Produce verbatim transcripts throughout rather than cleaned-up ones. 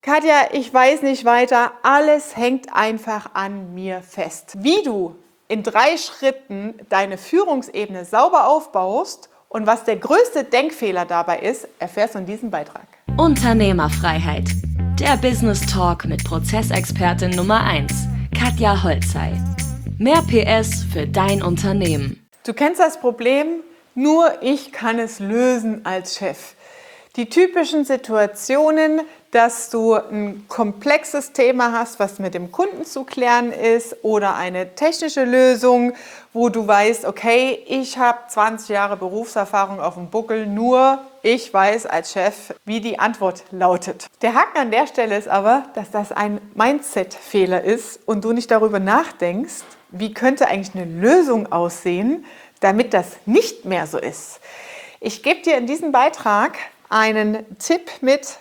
Katja, ich weiß nicht weiter, alles hängt einfach an mir fest. Wie du in drei Schritten deine Führungsebene sauber aufbaust und was der größte Denkfehler dabei ist, erfährst du in diesem Beitrag. Unternehmerfreiheit. Der Business Talk mit Prozessexpertin Nummer eins, Katja Holzei. Mehr P S für dein Unternehmen. Du kennst das Problem, nur ich kann es lösen als Chef. Die typischen Situationen, dass du ein komplexes Thema hast, was mit dem Kunden zu klären ist, oder eine technische Lösung, wo du weißt, okay, ich habe zwanzig Jahre Berufserfahrung auf dem Buckel, nur ich weiß als Chef, wie die Antwort lautet. Der Haken an der Stelle ist aber, dass das ein Mindset-Fehler ist und du nicht darüber nachdenkst, wie könnte eigentlich eine Lösung aussehen, damit das nicht mehr so ist. Ich gebe dir in diesem Beitrag einen Tipp mit,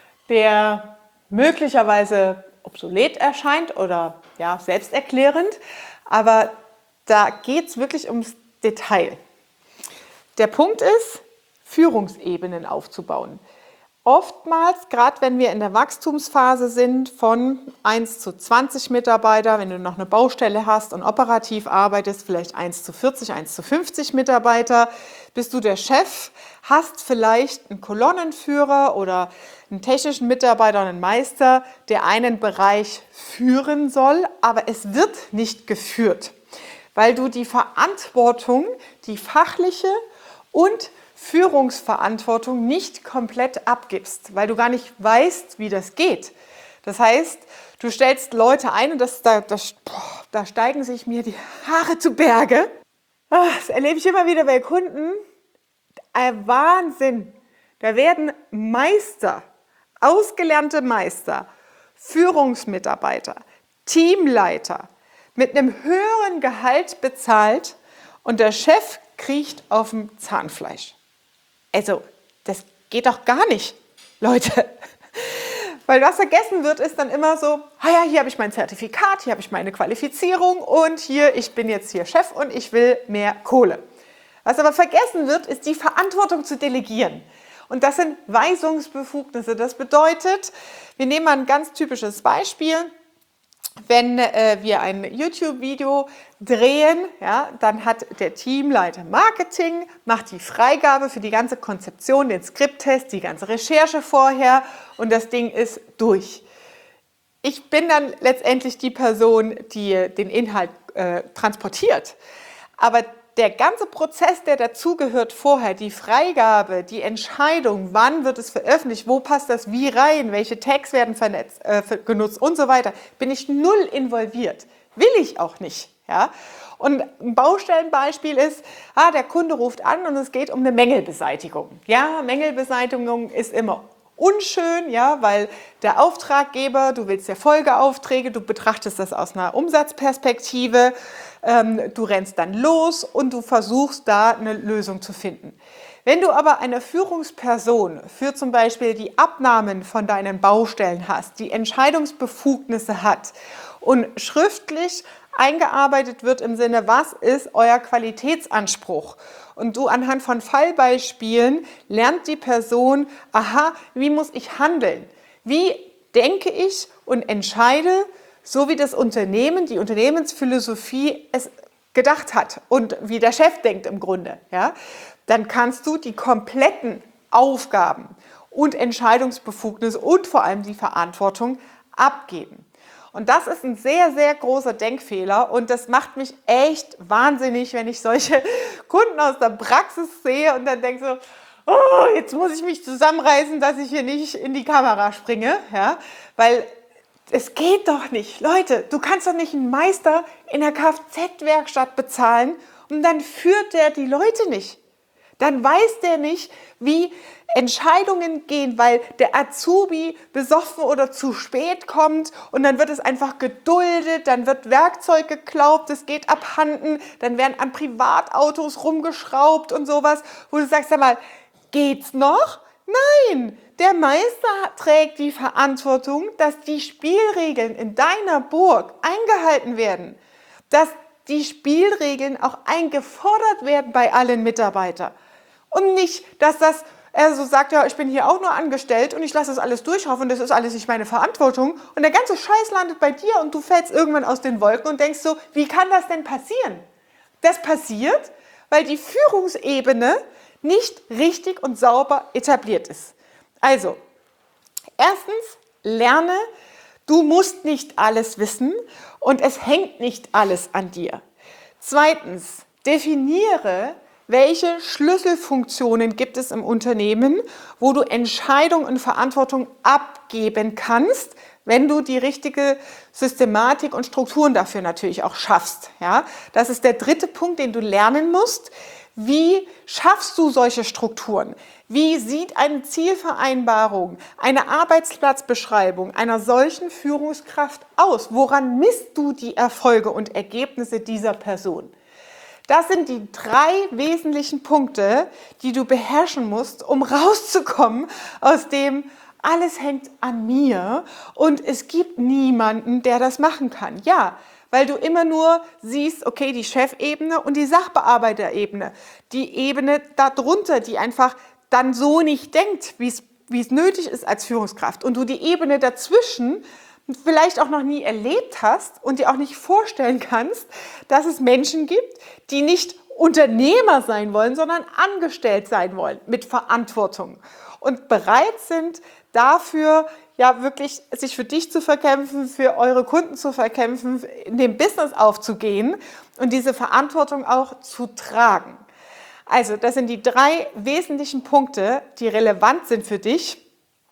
der möglicherweise obsolet erscheint oder ja, selbsterklärend, aber da geht es wirklich ums Detail. Der Punkt ist, Führungsebenen aufzubauen. Oftmals, gerade wenn wir in der Wachstumsphase sind, von eins zu zwanzig Mitarbeiter, wenn du noch eine Baustelle hast und operativ arbeitest, vielleicht eins zu vierzig, eins zu fünfzig Mitarbeiter, bist du der Chef, hast vielleicht einen Kolonnenführer oder einen technischen Mitarbeiter und einen Meister, der einen Bereich führen soll, aber es wird nicht geführt, weil du die Verantwortung, die fachliche und Führungsverantwortung nicht komplett abgibst, weil du gar nicht weißt, wie das geht. Das heißt, du stellst Leute ein und das, da, das, boah, da steigen sich mir die Haare zu Berge. Das erlebe ich immer wieder bei Kunden. Ein Wahnsinn. Da werden Meister, ausgelernte Meister, Führungsmitarbeiter, Teamleiter mit einem höheren Gehalt bezahlt und der Chef kriecht auf dem Zahnfleisch. Also, das geht doch gar nicht, Leute. Weil was vergessen wird, ist dann immer so, ah ja, hier habe ich mein Zertifikat, hier habe ich meine Qualifizierung und hier, ich bin jetzt hier Chef und ich will mehr Kohle. Was aber vergessen wird, ist die Verantwortung zu delegieren. Und das sind Weisungsbefugnisse. Das bedeutet, wir nehmen mal ein ganz typisches Beispiel. Wenn äh, wir ein YouTube-Video drehen, ja, dann hat der Teamleiter Marketing, macht die Freigabe für die ganze Konzeption, den Skripttest, die ganze Recherche vorher und das Ding ist durch. Ich bin dann letztendlich die Person, die den Inhalt äh, transportiert, aber der ganze Prozess, der dazugehört vorher, die Freigabe, die Entscheidung, wann wird es veröffentlicht, wo passt das wie rein, welche Tags werden vernetzt, äh, genutzt und so weiter, bin ich null involviert. Will ich auch nicht. Ja? Und ein Baustellenbeispiel ist, ah, der Kunde ruft an und es geht um eine Mängelbeseitigung. Ja, Mängelbeseitigung ist immer unschön, ja, weil der Auftraggeber, du willst ja Folgeaufträge, du betrachtest das aus einer Umsatzperspektive, ähm, du rennst dann los und du versuchst da eine Lösung zu finden. Wenn du aber eine Führungsperson für zum Beispiel die Abnahmen von deinen Baustellen hast, die Entscheidungsbefugnisse hat und schriftlich eingearbeitet wird im Sinne, was ist euer Qualitätsanspruch? Und du anhand von Fallbeispielen lernt die Person, aha, wie muss ich handeln? Wie denke ich und entscheide, so wie das Unternehmen, die Unternehmensphilosophie es gedacht hat und wie der Chef denkt im Grunde. Ja? Dann kannst du die kompletten Aufgaben und Entscheidungsbefugnisse und vor allem die Verantwortung abgeben. Und das ist ein sehr, sehr großer Denkfehler und das macht mich echt wahnsinnig, wenn ich solche Kunden aus der Praxis sehe und dann denke so, oh, jetzt muss ich mich zusammenreißen, dass ich hier nicht in die Kamera springe, ja, weil es geht doch nicht. Leute, du kannst doch nicht einen Meister in der Kfz-Werkstatt bezahlen und dann führt der die Leute nicht. Dann weiß der nicht, wie Entscheidungen gehen, weil der Azubi besoffen oder zu spät kommt und dann wird es einfach geduldet, dann wird Werkzeug geklaut, es geht abhanden, dann werden an Privatautos rumgeschraubt und sowas, wo du sagst, sag mal, geht's noch? Nein, der Meister trägt die Verantwortung, dass die Spielregeln in deiner Burg eingehalten werden, dass die Spielregeln auch eingefordert werden bei allen Mitarbeitern. Und nicht, dass das er so sagt, ja, ich bin hier auch nur angestellt und ich lasse das alles durchlaufen und das ist alles nicht meine Verantwortung. Und der ganze Scheiß landet bei dir und du fällst irgendwann aus den Wolken und denkst so, wie kann das denn passieren? Das passiert, weil die Führungsebene nicht richtig und sauber etabliert ist. Also, erstens, lerne, du musst nicht alles wissen und es hängt nicht alles an dir. Zweitens, definiere, welche Schlüsselfunktionen gibt es im Unternehmen, wo du Entscheidung und Verantwortung abgeben kannst, wenn du die richtige Systematik und Strukturen dafür natürlich auch schaffst. Ja? Das ist der dritte Punkt, den du lernen musst. Wie schaffst du solche Strukturen? Wie sieht eine Zielvereinbarung, eine Arbeitsplatzbeschreibung einer solchen Führungskraft aus? Woran misst du die Erfolge und Ergebnisse dieser Person? Das sind die drei wesentlichen Punkte, die du beherrschen musst, um rauszukommen aus dem, alles hängt an mir und es gibt niemanden, der das machen kann. Ja, weil du immer nur siehst, okay, die Chefebene und die Sachbearbeiterebene, die Ebene darunter, die einfach dann so nicht denkt, wie es, wie es nötig ist als Führungskraft. Und du die Ebene dazwischen vielleicht auch noch nie erlebt hast und dir auch nicht vorstellen kannst, dass es Menschen gibt, die nicht Unternehmer sein wollen, sondern angestellt sein wollen mit Verantwortung und bereit sind, dafür ja wirklich sich für dich zu verkämpfen, für eure Kunden zu verkämpfen, in dem Business aufzugehen und diese Verantwortung auch zu tragen. Also das sind die drei wesentlichen Punkte, die relevant sind für dich,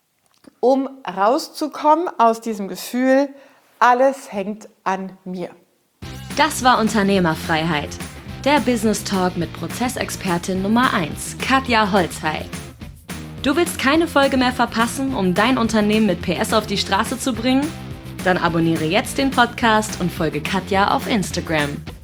um rauszukommen aus diesem Gefühl, alles hängt an mir. Das war Unternehmerfreiheit, der Business Talk mit Prozessexpertin Nummer eins, Katja Holzhey. Du willst keine Folge mehr verpassen, um dein Unternehmen mit P S auf die Straße zu bringen? Dann abonniere jetzt den Podcast und folge Katja auf Instagram.